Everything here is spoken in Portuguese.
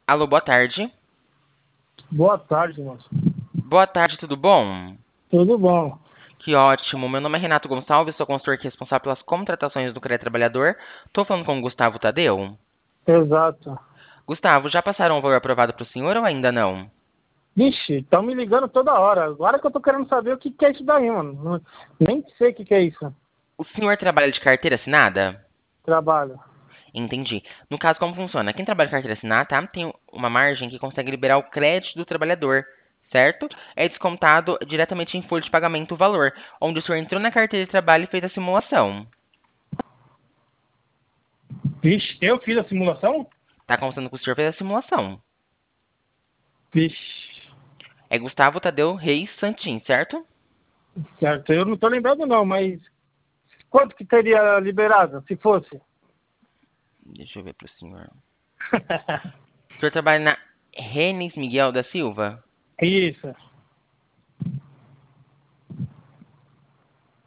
Alô, boa tarde. Boa tarde, moço. Boa tarde, tudo bom? Tudo bom? Que ótimo. Meu nome é Renato Gonçalves, sou consultor aqui responsável pelas contratações do Crédito Trabalhador. Tô falando com o Gustavo Tadeu. Exato. Gustavo, já passaram o valor aprovado para o senhor ou ainda não? Vixe, estão me ligando toda hora. Agora que eu tô querendo saber o que que é isso daí, mano. Nem sei o que que é isso. O senhor trabalha de carteira assinada? Trabalho. Entendi. No caso, como funciona? Quem trabalha de carteira assinada, tá? Tem uma margem que consegue liberar o crédito do trabalhador, certo? É descontado diretamente em folha de pagamento o valor, onde o senhor entrou na carteira de trabalho e fez a simulação. Vixe, eu fiz a simulação? Tá constando que o senhor fez a simulação. Vixe, É Gustavo Tadeu Reis Santin, certo? certo. Eu não tô lembrando não, mas quanto que teria liberado, se fosse? Deixa eu ver pro senhor. O senhor trabalha na Renis Miguel da Silva? Isso.